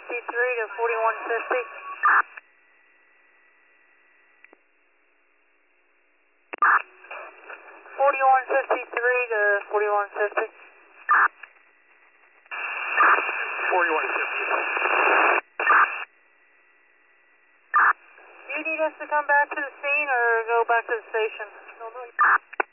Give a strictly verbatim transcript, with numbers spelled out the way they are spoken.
fifty-three to forty-one fifty. forty-one fifty-three to forty-one fifty. forty-one fifty. Do you need us to come back to the scene or go back to the station? No, no.